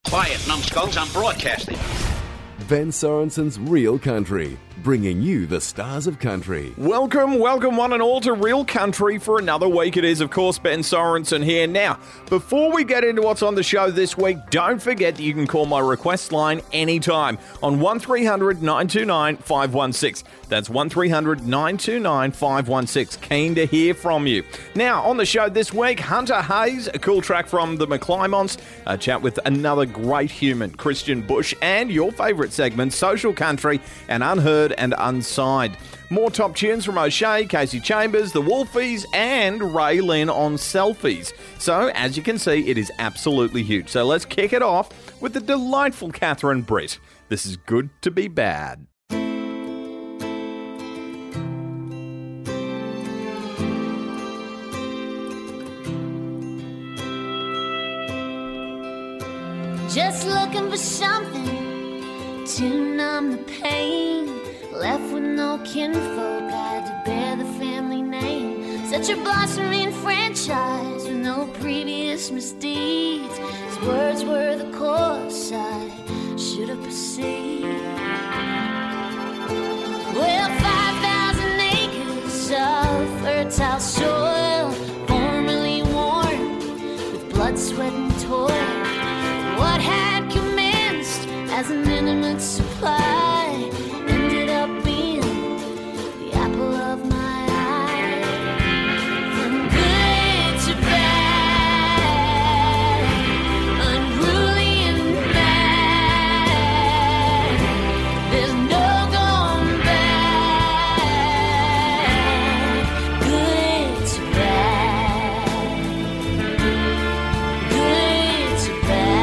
Quiet, numbskulls, I'm broadcasting. Ben Sorensen's Real Country, bringing you the stars of country. Welcome one and all to Real Country for another week. It is, of course, Ben Sorensen here. Now, before we get into what's on the show this week, don't forget that you can call my request line anytime on 1300 929 516. That's 1300 929 516. Keen to hear from you. Now, on the show this week, Hunter Hayes, a cool track from the McClymonts, a chat with another great human, Christian Bush, and your favourite segment, Social Country and Unheard and Unsigned. More top tunes from O'Shea, Casey Chambers, the Wolfies, and Ray Lynn on Selfies. So, as you can see, it is absolutely huge. So let's kick it off with the delightful Catherine Britt. This is Good to Be Bad. Just looking for something to numb the pain. Left with no kinfolk, I had to bear the family name. Such a blossoming franchise with no previous misdeeds. His words were the course I should have pursued. Well, 5,000 acres of fertile soil, formerly worn with blood, sweat, and toil. What had commenced as an intimate supply ended up being the apple of my eye. From good to bad, unruly and bad, there's no going back. Good to bad, good to bad.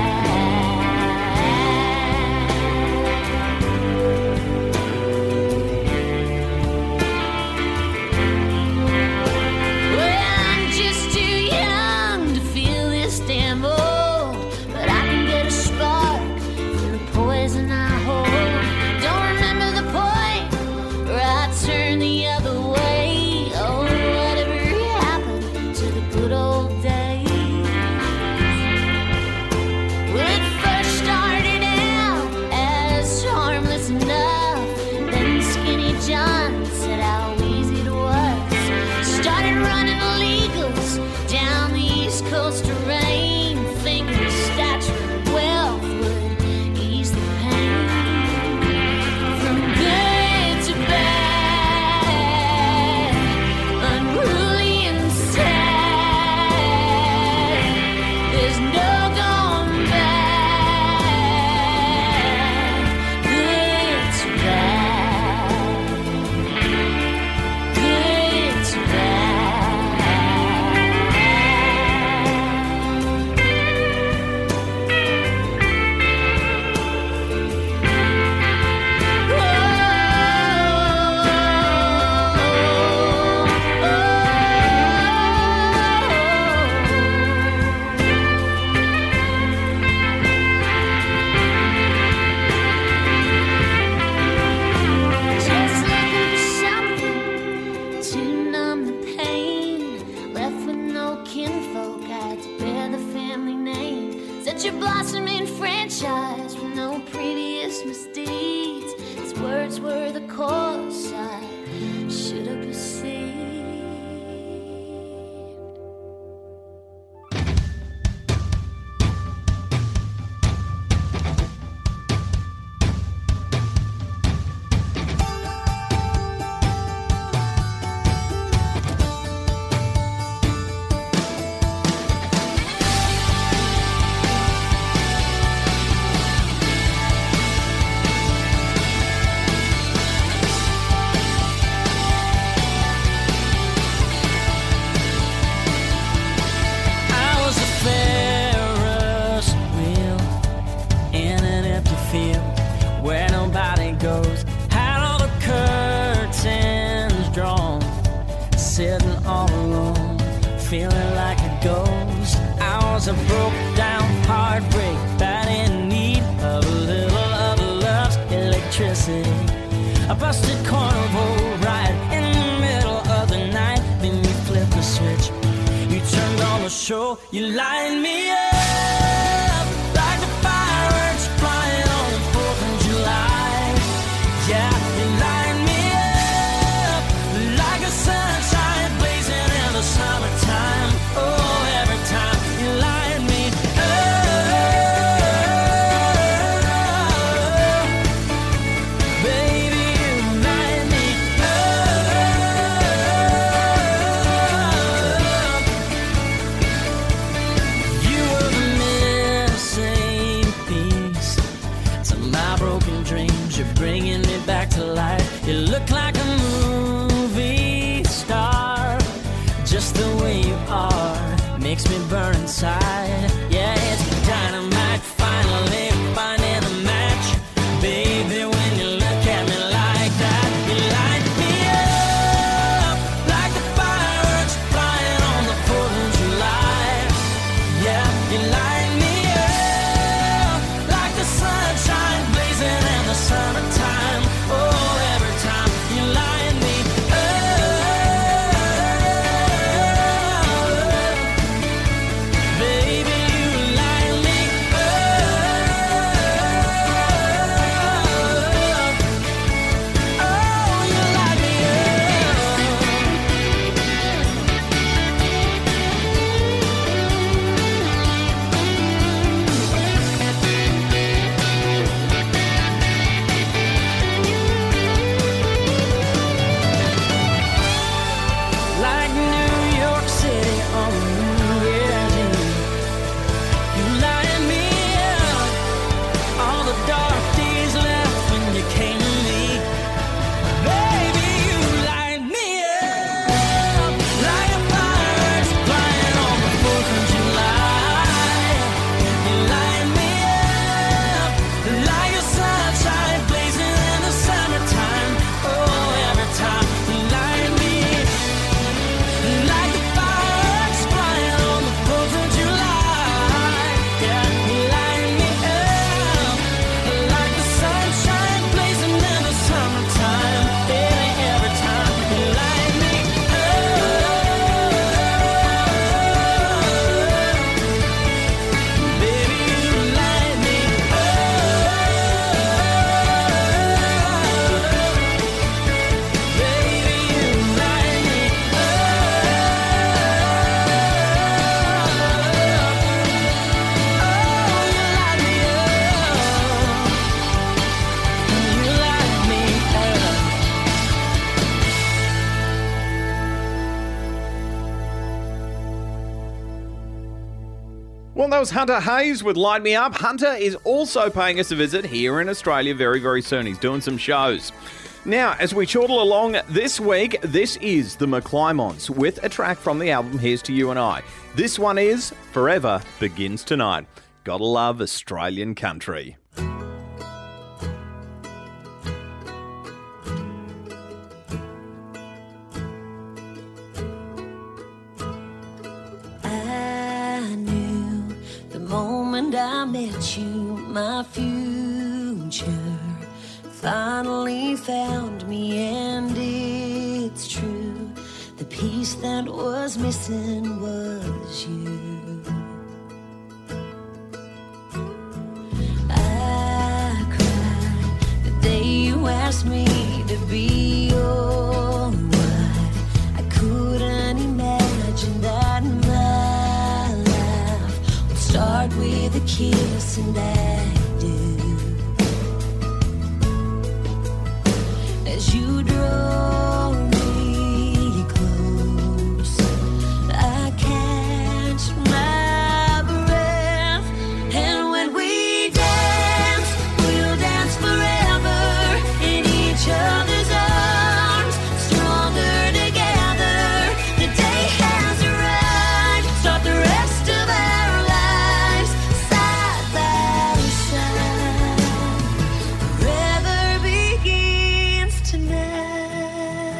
feeling like a ghost. I was a broke down heartbreak, bad in need of a little of love's electricity. A busted carnival ride in the middle of the night. Then you flipped the switch, you turned on the show, you lighted me up like the side. Yeah, it's dynamite, finally finding a match. Baby, when you look at me like that, you light me up like the fireworks flying on the 4th of July. Yeah, you light me up like the sunshine blazing in the summertime. Oh, every time you light me up, baby, you light me up. Oh, you light me like New York City on New Year's Eve. You light me up. All the dark days left when you came to me. Baby, you light me up like the fireworks flying on the 4th of July. You light me up like a sunshine blazing in the summertime. Oh, every time you light me like the fireworks flying on the 4th of July. Yeah, you light me up like the sunshine blazing in the summertime. Yeah, every time you light me up, baby, you light me up, baby, you light me Well, that was Hunter Hayes with Light Me Up. Hunter is also paying us a visit here in Australia very, very soon. He's doing some shows. Now, as we chortle along this week, this is the McClymons with a track from the album Here's to You and I. This one is Forever Begins Tonight. Gotta love Australian country. I knew the moment I met you, my future finally found me, and it's true. The piece that was missing was you. I cried the day you asked me to be your wife. I couldn't imagine that my life would start with a kiss, and I do. As you draw me close, I catch my breath, and when we dance, we'll dance forever in each other's arms, stronger together. The day has arrived, start the rest of our lives side by side. Forever begins tonight.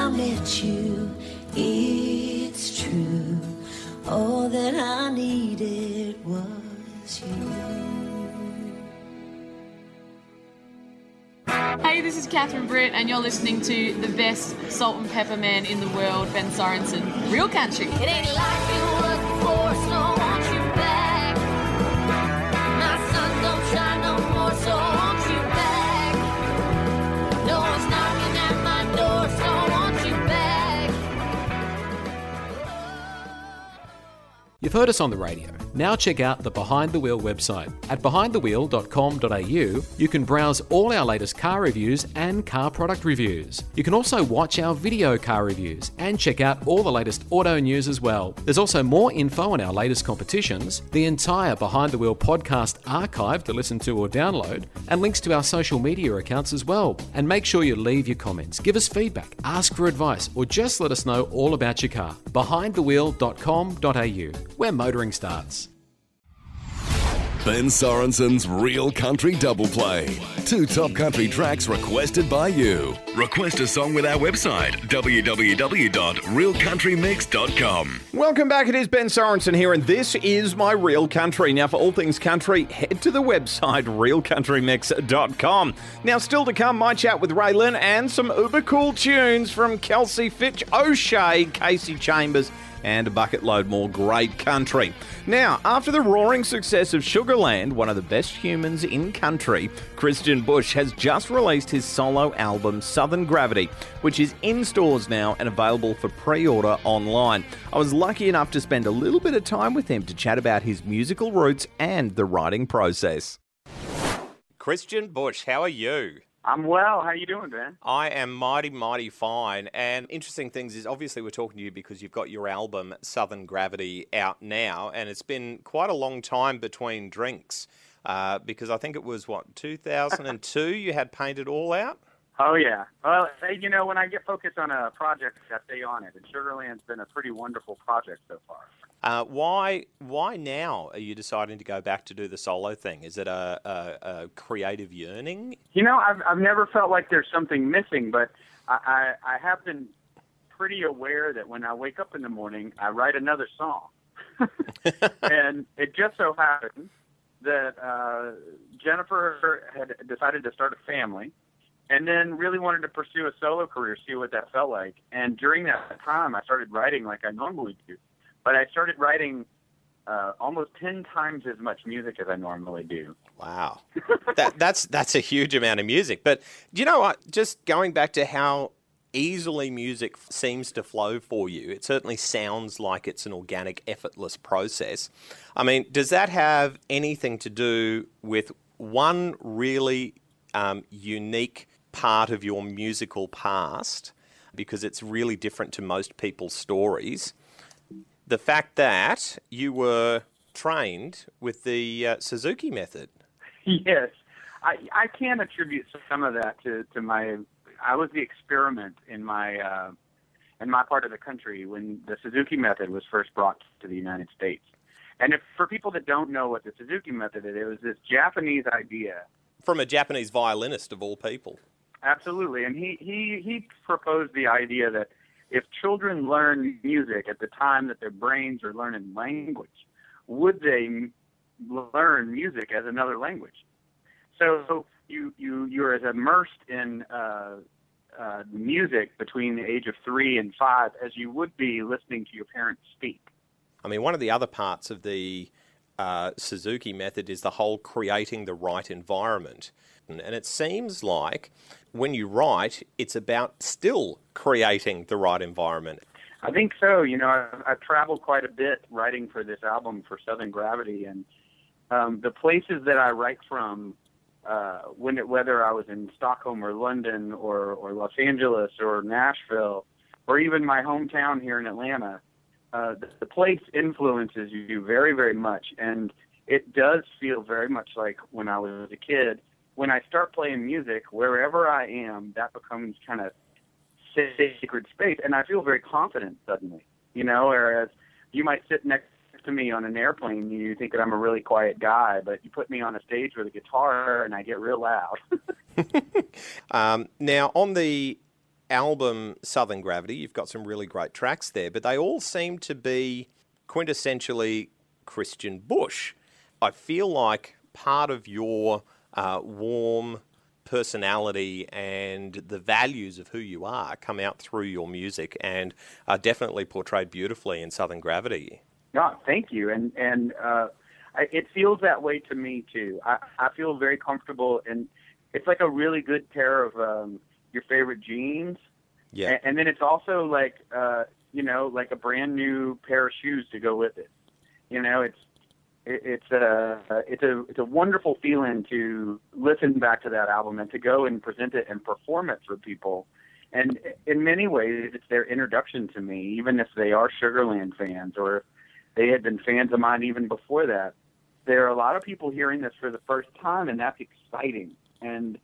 I met you, it's true. All that I needed was you. Hey, this is Catherine Britt, and you're listening to the best salt and pepper man in the world, Ben Sorensen, Real Country. It ain't like it was before, so I want you back. My sun don't shine no more, so I want you back. No one's knocking at my door, so I want you back. You've heard us on the radio. Now check out the Behind the Wheel website. At behindthewheel.com.au, you can browse all our latest car reviews and car product reviews. You can also watch our video car reviews and check out all the latest auto news as well. There's also more info on our latest competitions, the entire Behind the Wheel podcast archive to listen to or download, and links to our social media accounts as well. And make sure you leave your comments, give us feedback, ask for advice, or just let us know all about your car. behindthewheel.com.au, where motoring starts. Ben Sorensen's Real Country Double Play. 2 top country tracks requested by you. Request a song with our website, www.realcountrymix.com. Welcome back. It is Ben Sorensen here, and this is my Real Country. Now, for all things country, head to the website, realcountrymix.com. Now, still to come, my chat with Raylan and some uber cool tunes from Kelsey Fitch, O'Shea, Casey Chambers, and a bucket load more great country. Now, after the roaring success of Sugarland, one of the best humans in country, Christian Bush has just released his solo album, Southern Gravity, which is in stores now and available for pre-order online. I was lucky enough to spend a little bit of time with him to chat about his musical roots and the writing process. Christian Bush, how are you? I'm well. How you doing, Ben? I am mighty, mighty fine. And interesting things is, obviously, we're talking to you because you've got your album, Southern Gravity, out now. And it's been quite a long time between drinks because I think it was, 2002 you had Paint It All out? Oh, yeah. Well, you know, when I get focused on a project, I stay on it. And Sugarland's been a pretty wonderful project so far. Why now are you deciding to go back to do the solo thing? Is it a creative yearning? You know, I've never felt like there's something missing, but I have been pretty aware that when I wake up in the morning, I write another song. And it just so happened that Jennifer had decided to start a family and then really wanted to pursue a solo career, see what that felt like. And during that time, I started writing like I normally do. But I started writing almost 10 times as much music as I normally do. Wow. That's a huge amount of music. But do you know what? Just going back to how easily music seems to flow for you, it certainly sounds like it's an organic, effortless process. I mean, does that have anything to do with one really unique part of your musical past, because it's really different to most people's stories? The fact that you were trained with the Suzuki method. Yes. I can attribute some of that to my... I was the experiment in my part of the country when the Suzuki method was first brought to the United States. And for people that don't know what the Suzuki method is, it was this Japanese idea. From a Japanese violinist of all people. Absolutely. And he proposed the idea that if children learn music at the time that their brains are learning language, would they learn music as another language? So you're as immersed in music between the age of 3 and 5 as you would be listening to your parents speak. I mean, one of the other parts of the Suzuki method is the whole creating the right environment. And it seems like when you write, it's about still creating the right environment. I think so. You know, I've traveled quite a bit writing for this album for Southern Gravity, and the places that I write from, whether I was in Stockholm or London or Los Angeles or Nashville or even my hometown here in Atlanta, the place influences you very, very much, and it does feel very much like when I was a kid. When I start playing music, wherever I am, that becomes kind of sacred space, and I feel very confident suddenly, you know, whereas you might sit next to me on an airplane and you think that I'm a really quiet guy, but you put me on a stage with a guitar and I get real loud. Now, on the album Southern Gravity, you've got some really great tracks there, but they all seem to be quintessentially Christian Bush. I feel like part of your warm personality and the values of who you are come out through your music and are definitely portrayed beautifully in Southern Gravity. No, thank you. And it feels that way to me, too. I feel very comfortable, and it's like a really good pair of your favorite jeans. Yeah. And then it's also like, like a brand new pair of shoes to go with it. It's a wonderful feeling to listen back to that album and to go and present it and perform it for people. And in many ways, it's their introduction to me, even if they are Sugarland fans or if they had been fans of mine even before that. There are a lot of people hearing this for the first time, and that's exciting. And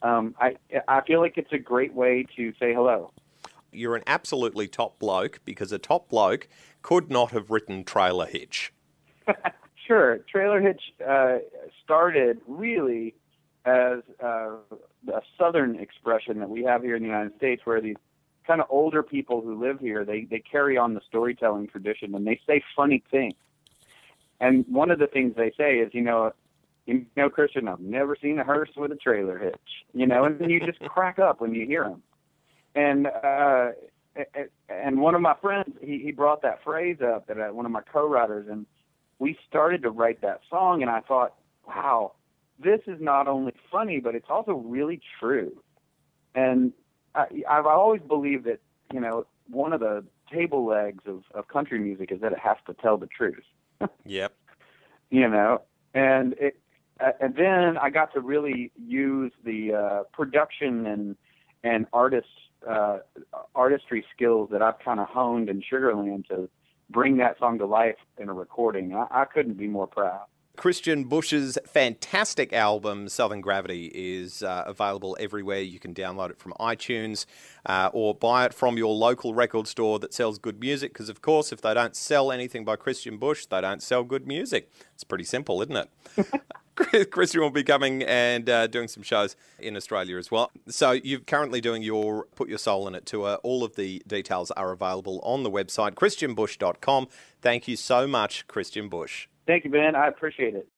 I feel like it's a great way to say hello. You're an absolutely top bloke, because a top bloke could not have written Trailer Hitch. Sure. Trailer Hitch started really as a Southern expression that we have here in the United States, where these kind of older people who live here, they carry on the storytelling tradition, and they say funny things. And one of the things they say is, Christian, I've never seen a hearse with a trailer hitch, and you just crack up when you hear them. And one of my friends, he brought that phrase up, that one of my co-writers, and we started to write that song, and I thought, wow, this is not only funny, but it's also really true. And I've always believed that, one of the table legs of country music is that it has to tell the truth. Yep. And then I got to really use the production and artistry skills that I've kind of honed in Sugarland to bring that song to life in a recording. I couldn't be more proud. Christian Bush's fantastic album, Southern Gravity, is available everywhere. You can download it from iTunes or buy it from your local record store that sells good music, because, of course, if they don't sell anything by Christian Bush, they don't sell good music. It's pretty simple, isn't it? Christian will be coming and doing some shows in Australia as well. So you're currently doing your Put Your Soul in It tour. All of the details are available on the website, christianbush.com. Thank you so much, Christian Bush. Thank you, Ben. I appreciate it.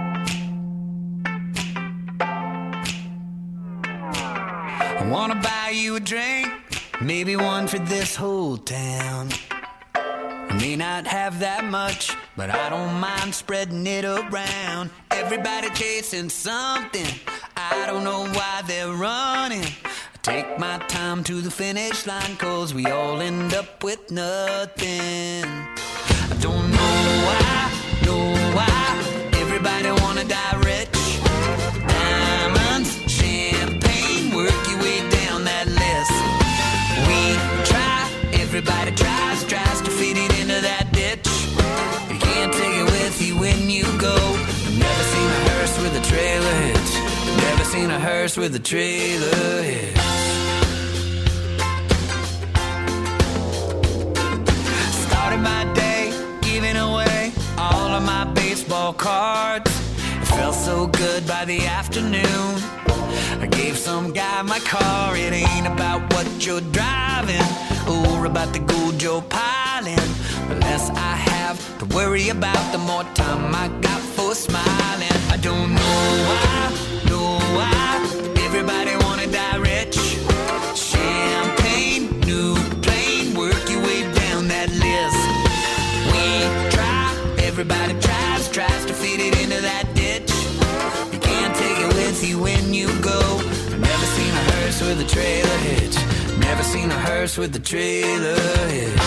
I want to buy you a drink, maybe one for this whole town. I may not have that much, but I don't mind spreading it around. Everybody chasing something, I don't know why they're running. I take my time to the finish line, 'cause we all end up with nothing. I don't know why everybody wanna die rich. Diamonds, champagne, work your way down that list. We try, everybody tries to fit it into that ditch. You can't take it with you when you go. I've never seen a hearse with a trailer hitch. Never seen a hearse with a trailer hitch. Started my day giving away all of my baseball cards. It felt so good by the afternoon. I gave some guy my car. It ain't about what you're driving or about the gold you're piling. The less I have to worry about, the more time I got for smiling. I don't know why everybody wanna die rich. Champagne, new plane, work your way down that list. We try, everybody tries to fit it into that ditch. You can't take it with you when you go. Never seen a hearse with a trailer hitch. Never seen a hearse with a trailer hitch.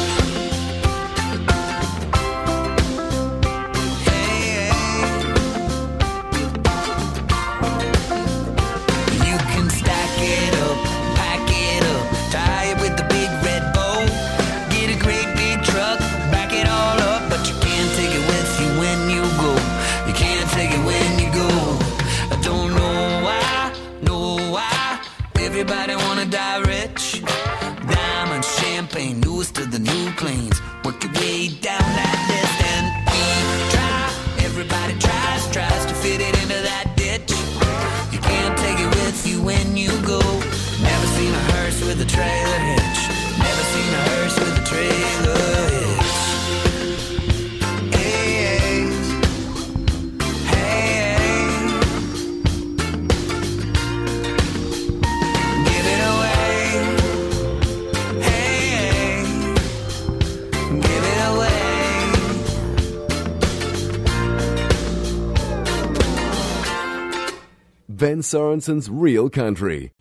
Everybody wanna die rich. Diamonds, champagne, newest to the new planes. Work your way down that list and we try. Everybody tries to fit it into that ditch. You can't take it with you when you go. Never seen a hearse with a Ben Sorensen's Real Country.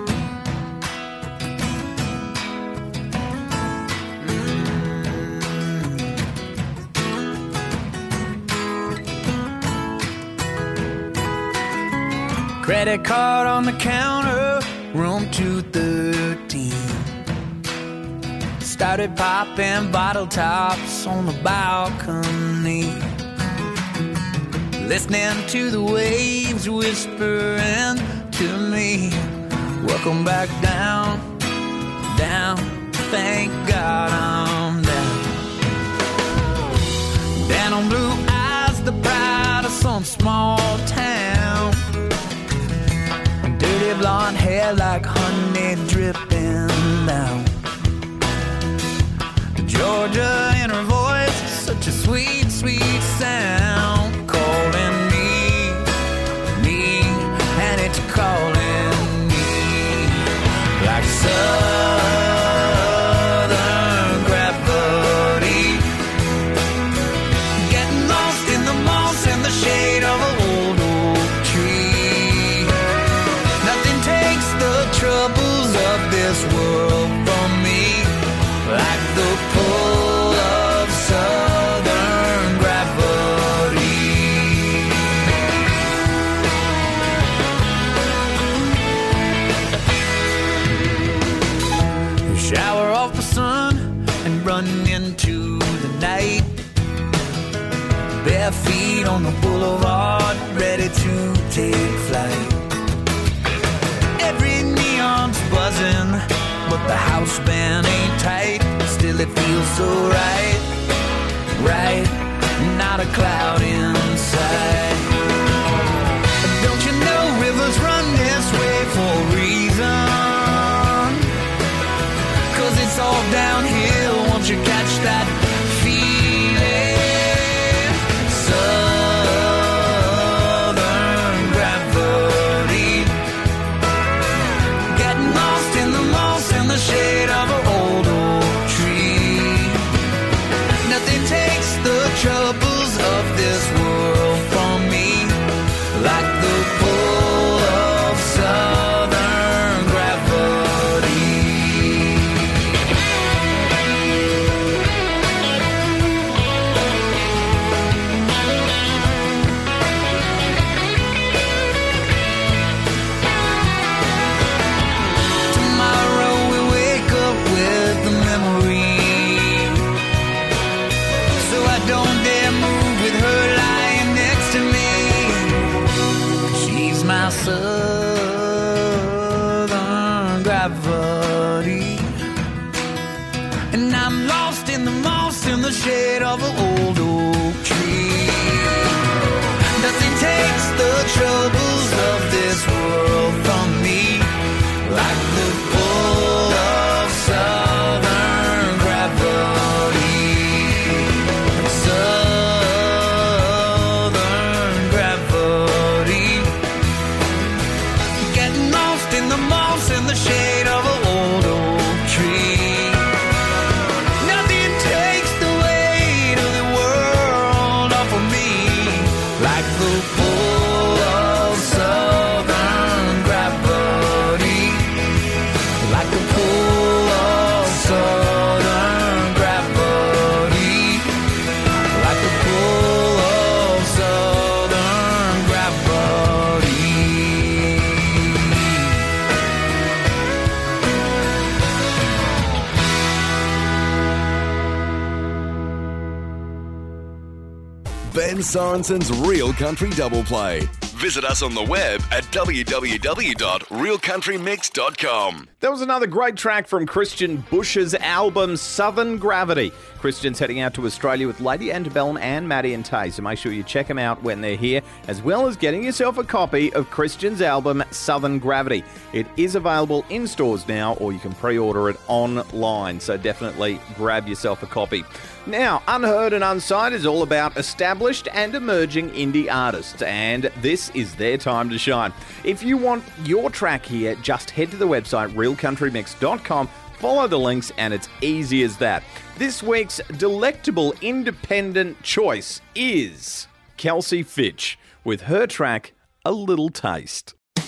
Credit card on the counter, room 213. Started popping bottle tops on the balcony. Listening to the waves whispering to me. Welcome back down, down, thank God I'm down. Down on blue eyes, the pride of some small town. Dirty blonde hair like honey dripping down. Georgia in her voice, such a sweet, sweet sound. Calling me, and it's calling me. Like southern gravity. Getting lost in the moss and the shade of an old oak tree. Nothing takes the troubles of this world from me. Like the pull of southern gravity. Shower off the sun and run into the night. Bare feet on the boulevard, ready to take flight. Every neon's buzzing, but the house band ain't tight. Still it feels so right, right, not a cloud inside. Don't you know rivers run this way for a reason? 'Cause it's all downhill once you catch that feeling. Southern gravity. Getting lost in the moss and the shade of an old oak tree. Nothing takes the troubles of this world from me. Like the pull of southern gravity. Tomorrow we wake up with the memory. So I don't dare move with her lying next to me. She's my southern gravity. And I'm lost in the moss in the shade of an old oak tree. Nothing takes the troubles of this world from me. Like the pull of southern gravity. Southern gravity. Getting lost in the moss in the shade of an old oak tree. Nothing takes the weight of the world off of me. Like the pull of southern gravity. Like the pull of southern gravity. Like the pull of southern gravity. Ben Sorensen's Real Country Double Play. Visit us on the web at www.realcountrymix.com. That was another great track from Christian Bush's album Southern Gravity. Christian's heading out to Australia with Lady Antebellum and Maddie and Tay, so make sure you check them out when they're here, as well as getting yourself a copy of Christian's album Southern Gravity. It is available in stores now, or you can pre-order it online, so definitely grab yourself a copy. Now, Unheard and Unsigned is all about established and emerging indie artists, and this is their time to shine. If you want your track here, just head to the website realcountrymix.com, follow the links, and it's easy as that. This week's delectable independent choice is Kelsey Fitch with her track A Little Taste.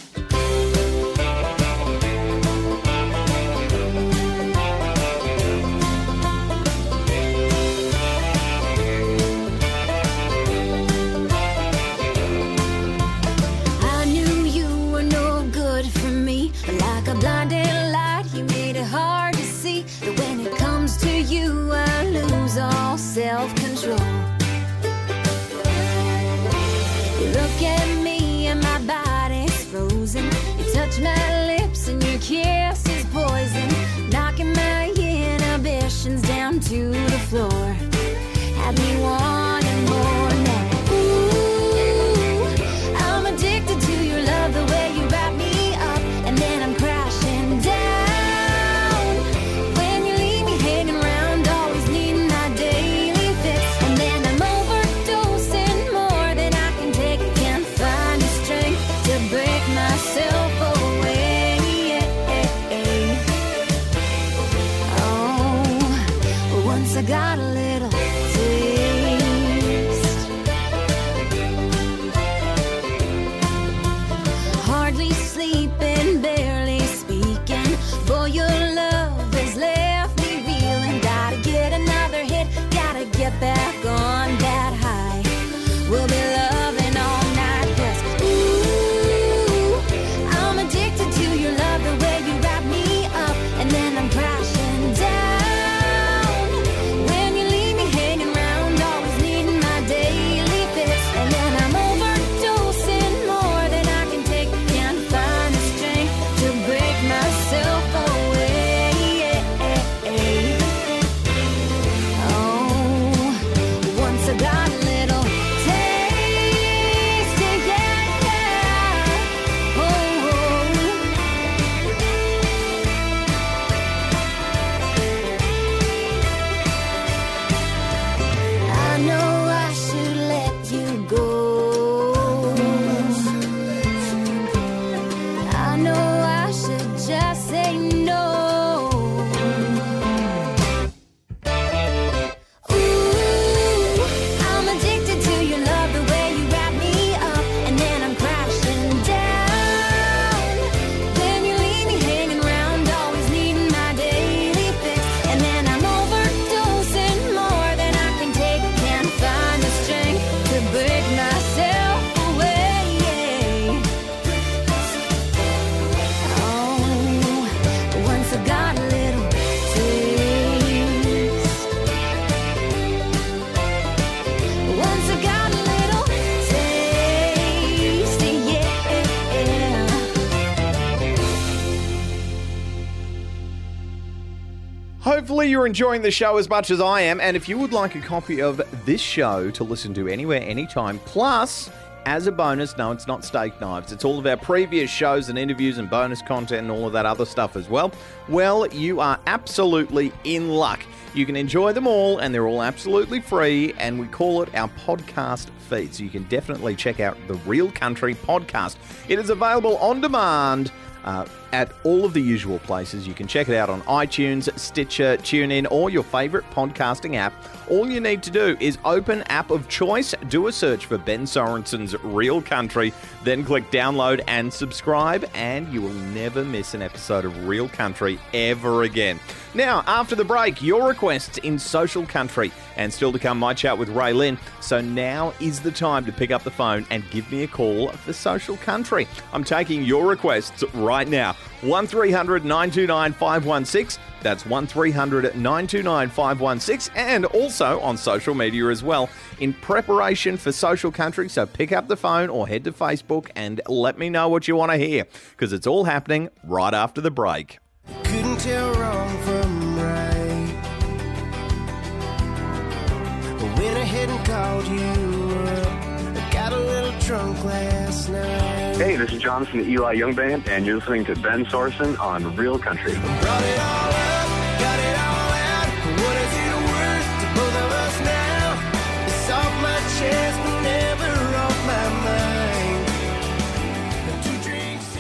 Hopefully you're enjoying the show as much as I am, and if you would like a copy of this show to listen to anywhere, anytime, plus, as a bonus, no, it's not steak knives, it's all of our previous shows and interviews and bonus content and all of that other stuff as well, well, you are absolutely in luck. You can enjoy them all, and they're all absolutely free, and we call it our podcast feed, so you can definitely check out the Real Country podcast. It is available on demand at all of the usual places. You can check it out on iTunes, Stitcher, TuneIn, or your favourite podcasting app. All you need to do is open app of choice, do a search for Ben Sorensen's Real Country, then click download and subscribe, and you will never miss an episode of Real Country ever again. Now, after the break, your requests in Social Country, and still to come, my chat with Ray Lynn. So now is the time to pick up the phone and give me a call for Social Country. I'm taking your requests right now. 1300 929 516. That's 1300 929 516, and also on social media as well in preparation for Social Country. So pick up the phone or head to Facebook and let me know what you want to hear, because it's all happening right after the break. Couldn't tell wrong from right. I went ahead and called you up. I got a little drunk last night. Hey, this is Jonathan at Eli Young Band, and you're listening to Ben Sorensen on Real Country. Brought it all up, got it all out. What is it worth to both of us now? It's off my chest, but never off my mind. 2 drinks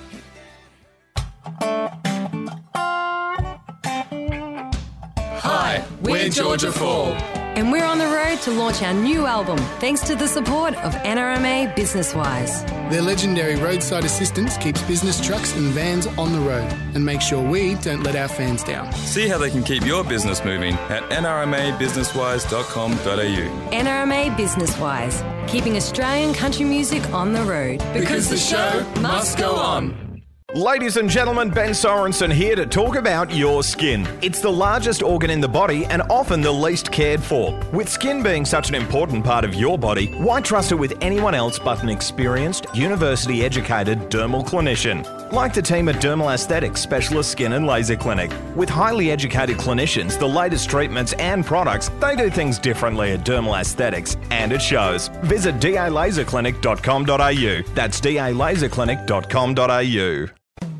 in. Hi, we're Georgia Fall. And we're on the road to launch our new album, thanks to the support of NRMA BusinessWise. Their legendary roadside assistance keeps business trucks and vans on the road and makes sure we don't let our fans down. See how they can keep your business moving at nrmabusinesswise.com.au. NRMA BusinessWise, keeping Australian country music on the road. Because the show must go on. Ladies and gentlemen, Ben Sorensen here to talk about your skin. It's the largest organ in the body and often the least cared for. With skin being such an important part of your body, why trust it with anyone else but an experienced, university-educated dermal clinician? Like the team at Dermal Aesthetics Specialist Skin and Laser Clinic. With highly educated clinicians, the latest treatments and products, they do things differently at Dermal Aesthetics, and it shows. Visit dalaserclinic.com.au. That's dalaserclinic.com.au.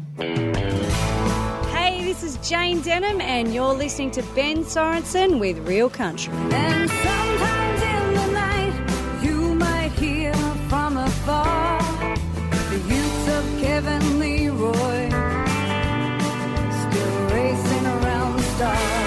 Hey, this is Jane Denham, and you're listening to Ben Sorensen with Real Country. And sometimes in the night, you might hear from afar the youths of Kevin Leroy still racing around the stars.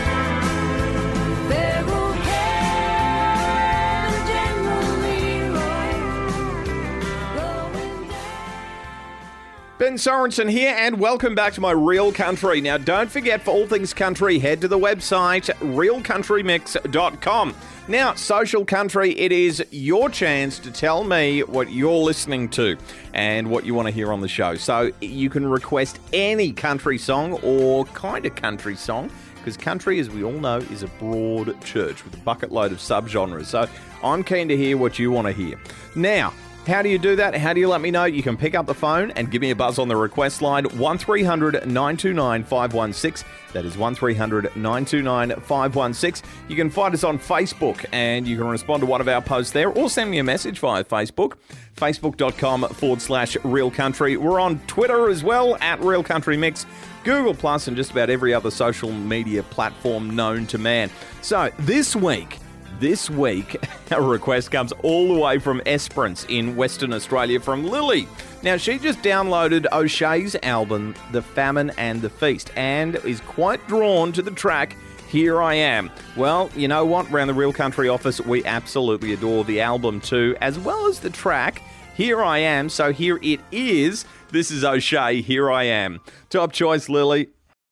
Ben Sorensen here, and welcome back to my Real Country. Now, don't forget, for all things country, head to the website, realcountrymix.com. Now, Social Country, it is your chance to tell me what you're listening to and what you want to hear on the show. So you can request any country song or kind of country song, because country, as we all know, is a broad church with a bucket load of subgenres. So I'm keen to hear what you want to hear. Now, how do you do that? How do you let me know? You can pick up the phone and give me a buzz on the request line, 1300 929 516. That is 1300 929 516. You can find us on Facebook, and you can respond to one of our posts there, or send me a message via Facebook, facebook.com/Real Country. We're on Twitter as well, at Real Country Mix, Google Plus, and just about every other social media platform known to man. So this week, a request comes all the way from Esperance in Western Australia from Lily. Now, she just downloaded O'Shea's album, The Famine and the Feast, and is quite drawn to the track, Here I Am. Well, you know what? Around the Real Country office, we absolutely adore the album too, as well as the track, Here I Am. So here it is. This is O'Shea, Here I Am. Top choice, Lily.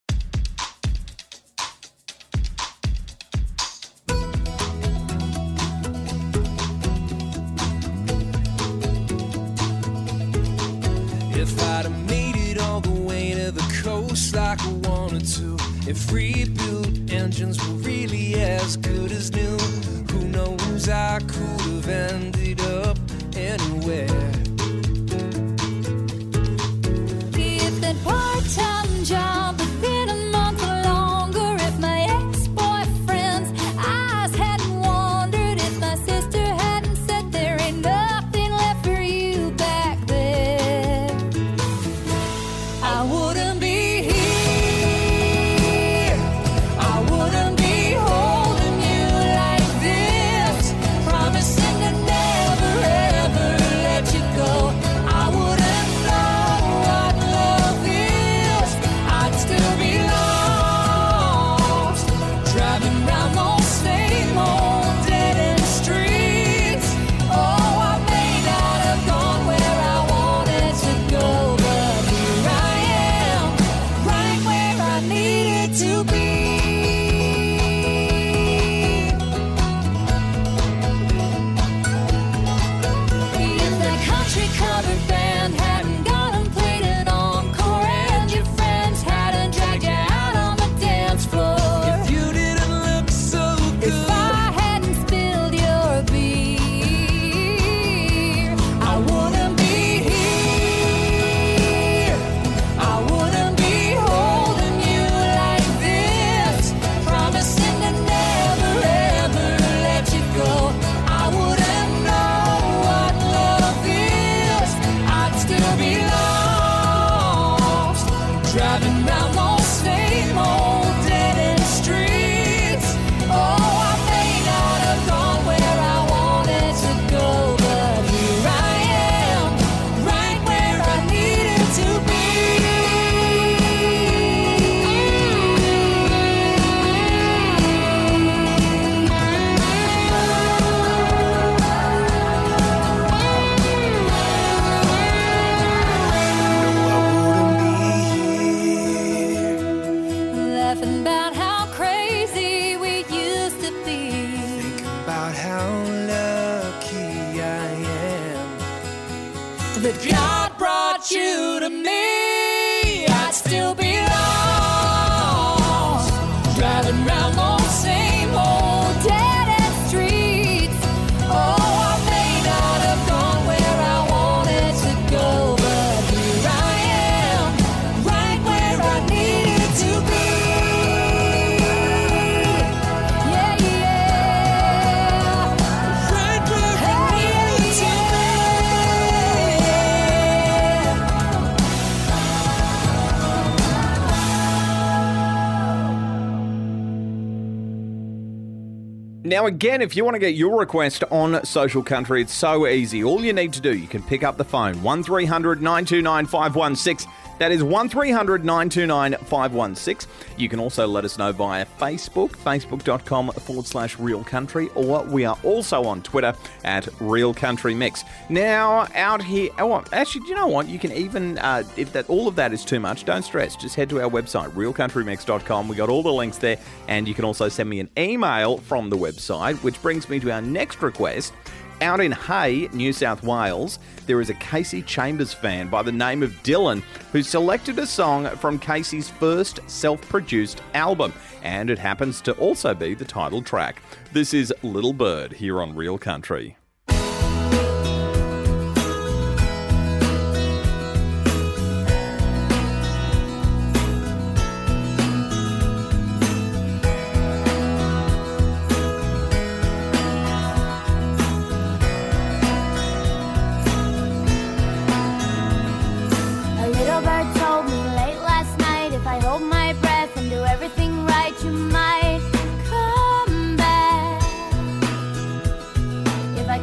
If I'd have made it all the way to the coast like I wanted to, if rebuilt engines were really as good as new, who knows, I could have ended up anywhere. If that part-time job had been a month longer laughing about how crazy we used to be. Think about how lucky I am That God brought you to me. I'd still be lost, driving round those same old dead-end streets. Oh, I may not have gone where I wanted to go, but here I am, right where I needed to be. Yeah, yeah. Right where I needed to be. Now, again, if you want to get your request on Social Country, it's so easy. All you need to do, you can pick up the phone, 1300 929 516. That is 1300 929 516. You can also let us know via Facebook, facebook.com/Real Country, or we are also on Twitter at Real Country Mix. Now, out here, actually, do you know what? You can even, if all of that is too much, don't stress. Just head to our website, realcountrymix.com. We got all the links there, and you can also send me an email from the website, which brings me to our next request. Out in Hay, New South Wales, there is a Casey Chambers fan by the name of Dylan who selected a song from Casey's first self-produced album, and it happens to also be the title track. This is Little Bird here on Real Country. A little bird told me late last night, if I hold my breath and do everything right, you might come back. If I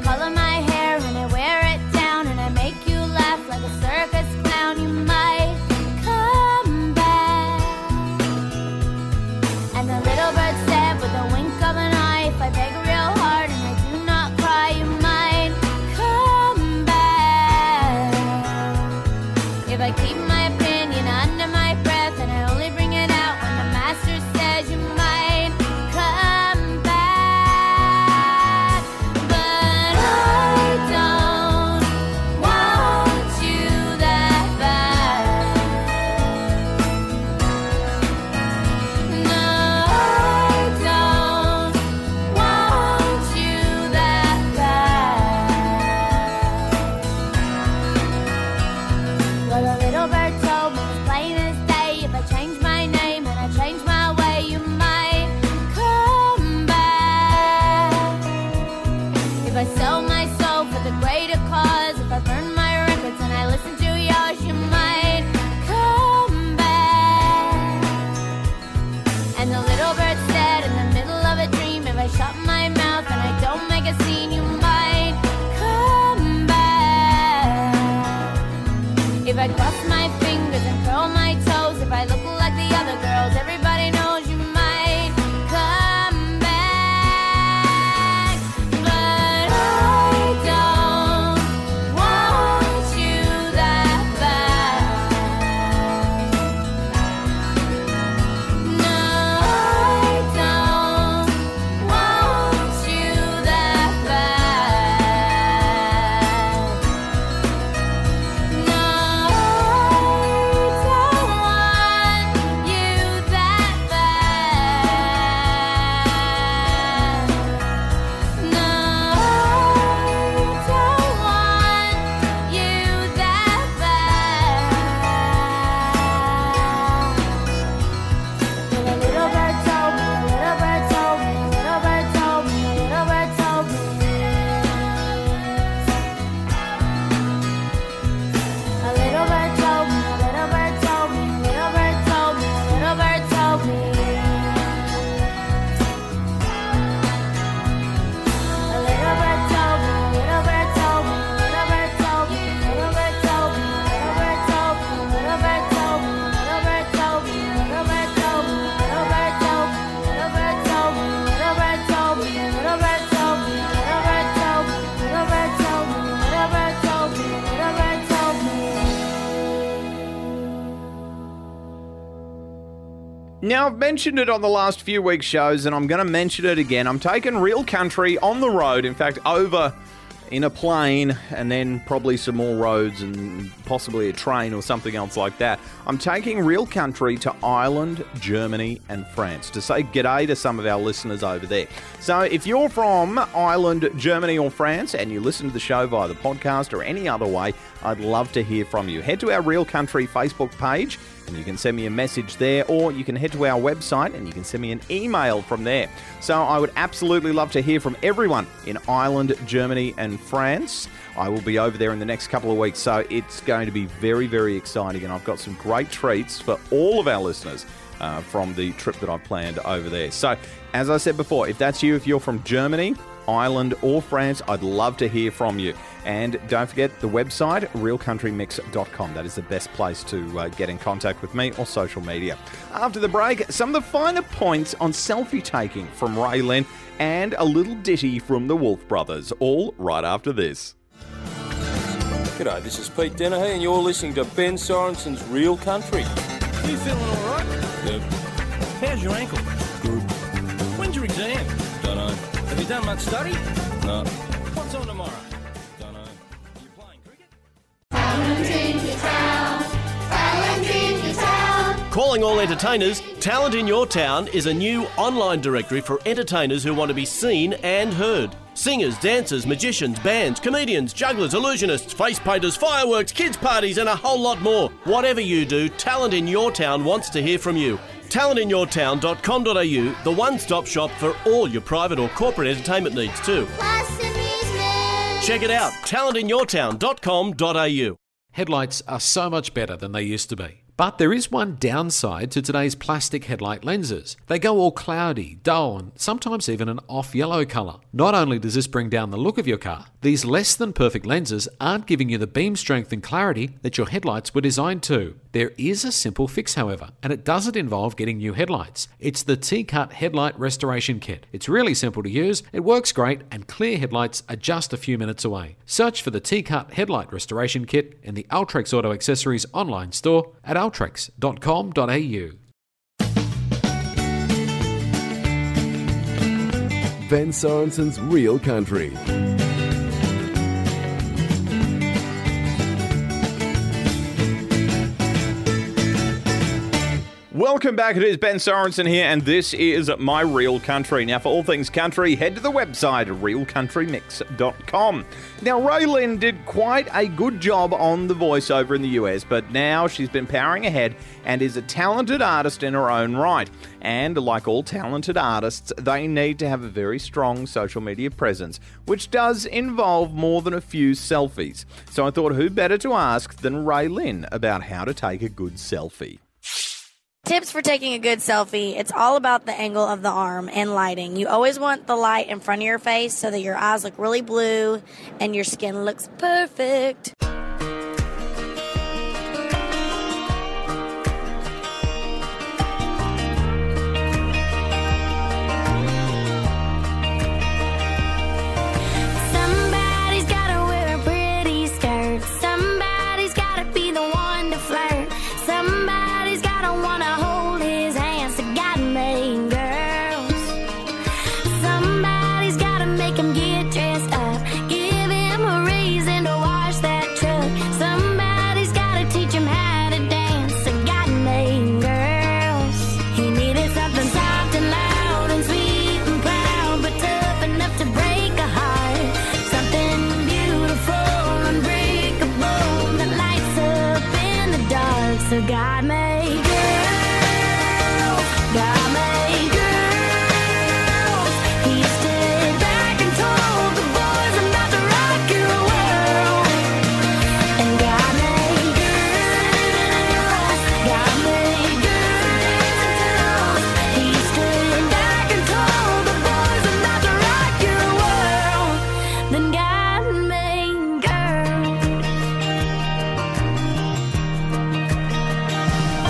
Now, I've mentioned it on the last few weeks' shows, and I'm going to mention it again. I'm taking Real Country on the road, in fact, over in a plane, and then probably some more roads and possibly a train or something else like that. I'm taking Real Country to Ireland, Germany, and France to say g'day to some of our listeners over there. So if you're from Ireland, Germany, or France, and you listen to the show via the podcast or any other way, I'd love to hear from you. Head to our Real Country Facebook page, and you can send me a message there, or you can head to our website and you can send me an email from there. So I would absolutely love to hear from everyone in Ireland, Germany, and France. I will be over there in the next couple of weeks, so it's going to be very, very exciting, and I've got some great treats for all of our listeners from the trip that I've planned over there. So, as I said before, if that's you, if you're from Germany, Ireland, or France, I'd love to hear from you. And don't forget the website, realcountrymix.com. That is the best place to get in contact with me or social media. After the break, some of the finer points on selfie taking from Ray Lynn and a little ditty from the Wolf Brothers, all right after this. G'day, this is Pete Dennehy and you're listening to Ben Sorensen's Real Country. You feeling all right? Yep. How's your ankle? Good. When's your exam? Don't know. Have you done much study? No. What's on tomorrow? Don't know. You playing cricket? Calling all entertainers, Talent in Your Town is a new online directory for entertainers who want to be seen and heard. Singers, dancers, magicians, bands, comedians, jugglers, illusionists, face painters, fireworks, kids' parties and a whole lot more. Whatever you do, Talent in Your Town wants to hear from you. talentinyourtown.com.au, the one-stop shop for all your private or corporate entertainment needs too. Check it out, talentinyourtown.com.au. Headlights are so much better than they used to be. But there is one downside to today's plastic headlight lenses. They go all cloudy, dull, and sometimes even an off-yellow colour. Not only does this bring down the look of your car, these less than perfect lenses aren't giving you the beam strength and clarity that your headlights were designed to. There is a simple fix, however, and it doesn't involve getting new headlights. It's the T-Cut Headlight Restoration Kit. It's really simple to use, it works great, and clear headlights are just a few minutes away. Search for the T-Cut Headlight Restoration Kit in the Ultrex Auto Accessories online store at ultrex.com.au. Ben Sorensen's Real Country. Welcome back. It is Ben Sorensen here, and this is My Real Country. Now, for all things country, head to the website, realcountrymix.com. Now, Ray Lynn did quite a good job on the voiceover in the US, but now she's been powering ahead and is a talented artist in her own right. And like all talented artists, they need to have a very strong social media presence, which does involve more than a few selfies. So I thought, who better to ask than Ray Lynn about how to take a good selfie. Tips for taking a good selfie. It's all about the angle of the arm and lighting. You always want the light in front of your face so that your eyes look really blue and your skin looks perfect. Somebody's gotta wear a pretty skirt. Somebody's gotta be the one to flirt. Somebody's gotta wanna hold his hands to God-made girls. Somebody's gotta make him get dressed up, give him a reason to wash that truck. Somebody's gotta teach him how to dance to God-made girls. He needed something soft and loud and sweet and proud, but tough enough to break a heart. Something beautiful, unbreakable, that lights up in the dark. So God made girls, God made girls. He stood back and told the boys, I'm about to rock your world. And God made girls, God made girls. He stood back and told the boys, I'm about to rock your world. Then God made girls.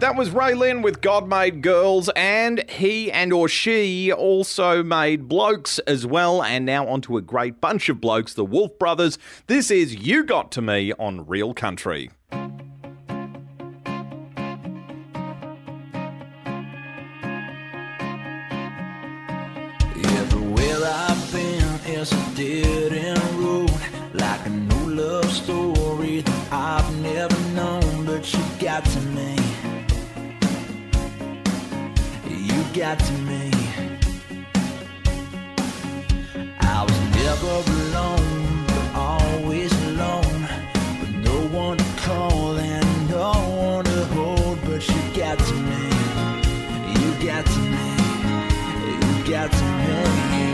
That was Ray Lynn with God Made Girls, and he and or she also made Blokes as well, and now onto a great bunch of blokes, the Wolf Brothers. This is You Got To Me on Real Country. Everywhere I've been is a dead end road, like a new love story that I've never known. But you got to me, you got to me. I was never alone, but always alone, with no one to call and no one to hold. But you got to me, you got to me, you got to me.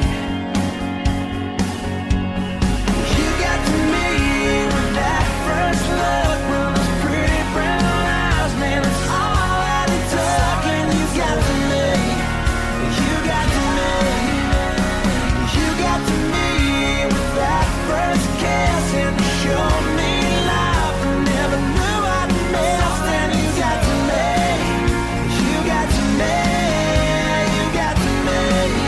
You got to me with that first look, with those pretty brown eyes, man, it's all that it took. And you got to me, you got to me, you got to me with that first kiss, and you showed me love I never knew I'd missed. And you got to me, you got to me, you got to me.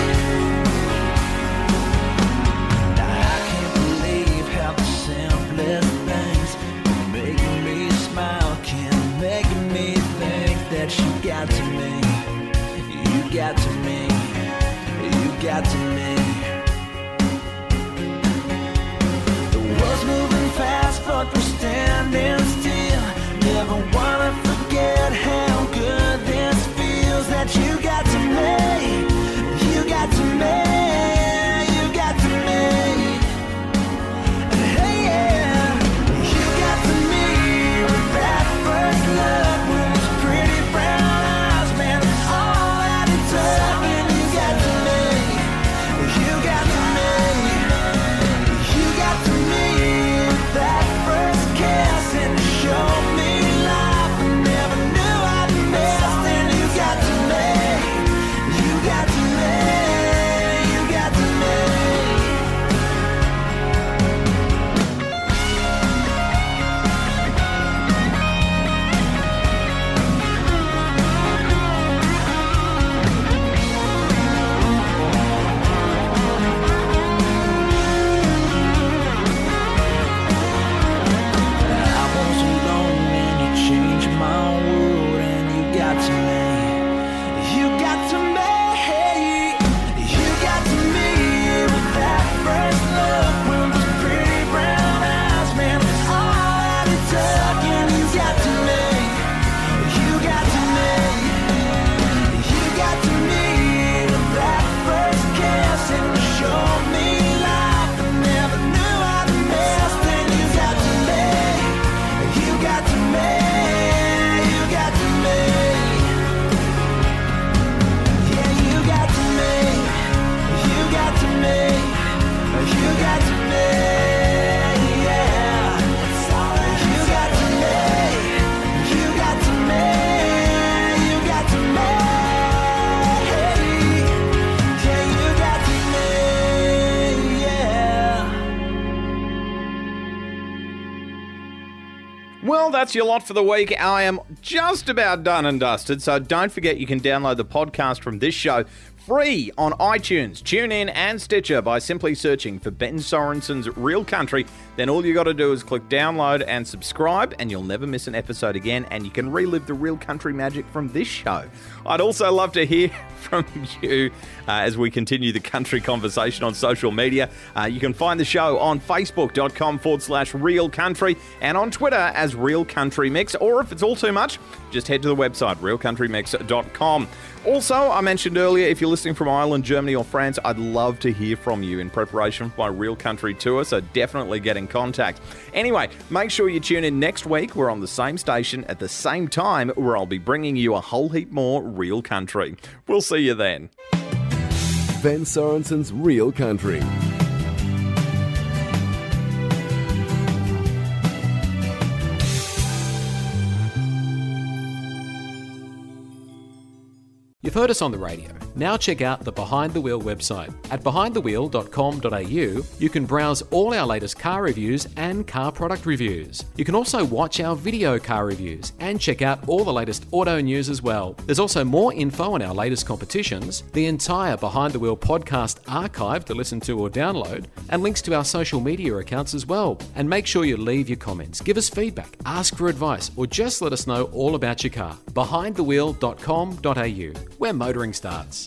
Now I can't believe how the simplest things making me smile can make me think that you got to me, you got to me, you got to me. The world's moving fast, but we're standing still. Never wanna forget how good this feels. That you got to me, you got to me, you got to me. Hey, yeah, you got to me with that first look, with those pretty brown eyes, man, it's all that it took. And you got to me, you got to me, you got to me with that first kiss, and you showed me love I never knew I'd missed. And you got to me, you got to me, you got to me. I was alone and you changed my world, and you got to me, you got to me, you got to me with that first look, with those pretty brown eyes, man, it's all that it took. And you got to me, you got to me, you got to me with that first kiss, and you showed me love I never knew I'd missed. And you got to me, you got to me, you got to me. Yeah, you got to me, you got to me, you got to me. Yeah, you got to me, you got to me, you got to me. Yeah, you got to me. Yeah. Well, that's your lot for the week. I am just about done and dusted, so don't forget you can download the podcast from this show free on iTunes, TuneIn and Stitcher by simply searching for Ben Sorensen's Real Country. Then all you got to do is click download and subscribe, and you'll never miss an episode again, and you can relive the real country magic from this show. I'd also love to hear from you as we continue the country conversation on social media. You can find the show on facebook.com/Real Country and on Twitter as Real Country Mix, or if it's all too much, just head to the website realcountrymix.com. Also, I mentioned earlier, if you're listening from Ireland, Germany or France, I'd love to hear from you in preparation for my Real Country tour, so definitely get in contact. Anyway, make sure you tune in next week. We're on the same station at the same time, where I'll be bringing you a whole heap more Real Country. We'll see you then. Ben Sorensen's Real Country. You've heard us on the radio. Now check out the Behind the Wheel website. At behindthewheel.com.au, you can browse all our latest car reviews and car product reviews. You can also watch our video car reviews and check out all the latest auto news as well. There's also more info on our latest competitions, the entire Behind the Wheel podcast archive to listen to or download, and links to our social media accounts as well. And make sure you leave your comments, give us feedback, ask for advice, or just let us know all about your car. Behindthewheel.com.au, where motoring starts.